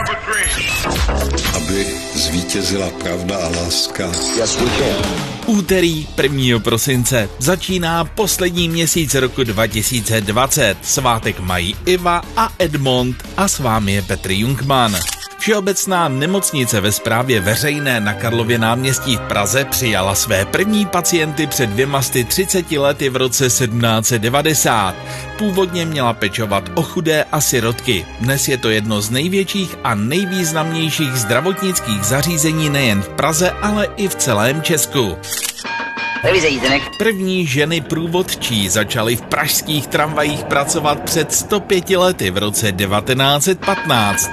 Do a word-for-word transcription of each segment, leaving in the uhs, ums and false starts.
Aby zvítězila pravda a láska. Úterý prvního prosince začíná poslední měsíc roku dva tisíce dvacet. Svátek mají Iva a Edmond a s vámi je Petr Jungmann. Všeobecná nemocnice ve správě veřejné na Karlově náměstí v Praze přijala své první pacienty před dvěma sty třiceti lety v roce sedmnáct set devadesát. Původně měla pečovat o chudé a sirotky. Dnes je to jedno z největších a nejvýznamnějších zdravotnických zařízení nejen v Praze, ale i v celém Česku. První ženy průvodčí začaly v pražských tramvajích pracovat před sto pěti lety v roce devatenáct set patnáct.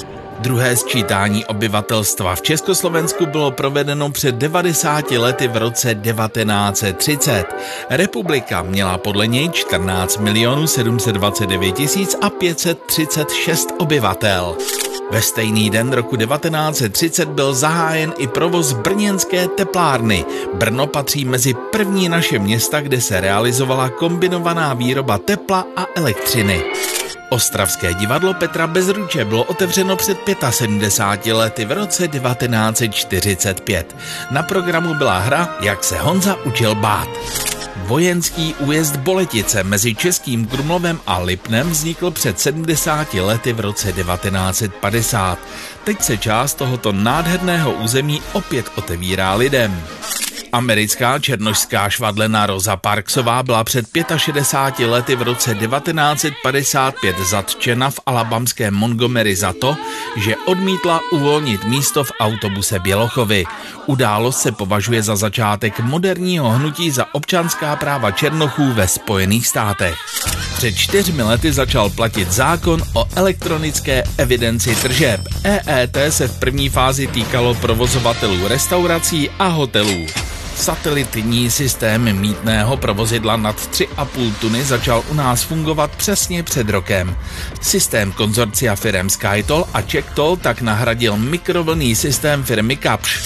Druhé sčítání obyvatelstva v Československu bylo provedeno před devadesáti lety v roce devatenáct set třicet. Republika měla podle něj čtrnáct milionů sedm set dvacet devět tisíc pět set třicet šest obyvatel. Ve stejný den roku devatenáct set třicet byl zahájen i provoz brněnské teplárny. Brno patří mezi první naše města, kde se realizovala kombinovaná výroba tepla a elektřiny. Ostravské divadlo Petra Bezruče bylo otevřeno před sedmdesáti pěti lety v roce devatenáct set čtyřicet pět. Na programu byla hra Jak se Honza učil bát. Vojenský újezd Boletice mezi Českým Krumlovem a Lipnem vznikl před sedmdesáti lety v roce devatenáct set padesát. Teď se část tohoto nádherného území opět otevírá lidem. Americká černošská švadlena Rosa Parksová byla před šedesáti pěti lety v roce devatenáct set padesát pět zatčena v alabamském Montgomery za to, že odmítla uvolnit místo v autobuse Bělochovy. Událost se považuje za začátek moderního hnutí za občanská práva černochů ve Spojených státech. Před čtyřmi lety začal platit zákon o elektronické evidenci tržeb. E E T se v první fázi týkalo provozovatelů restaurací a hotelů. Satelitní systém mýtného pro vozidla nad tři a půl tuny začal u nás fungovat přesně před rokem. Systém konzorcia firem SkyToll a CzechToll tak nahradil mikrovlnný systém firmy Kapsch.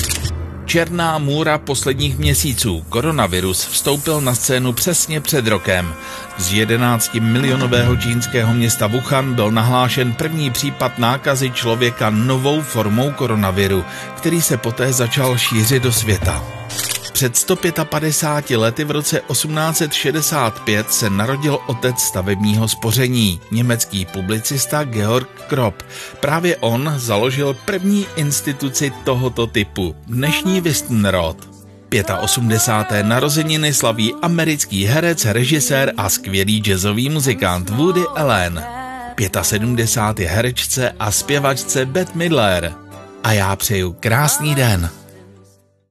Černá můra posledních měsíců. Koronavirus vstoupil na scénu přesně před rokem. Z jedenáctimilionového čínského města Wuhan byl nahlášen první případ nákazy člověka novou formou koronaviru, který se poté začal šířit do světa. Před sto padesáti pěti lety v roce osmnáct set šedesát pět se narodil otec stavebního spoření, německý publicista Georg Kropp. Právě on založil první instituci tohoto typu, dnešní Wüstenrot. osmdesátého pátého narozeniny slaví americký herec, režisér a skvělý jazzový muzikant Woody Allen. sedmdesátého pátého je herečce a zpěvačce Bette Midler. A já přeju krásný den.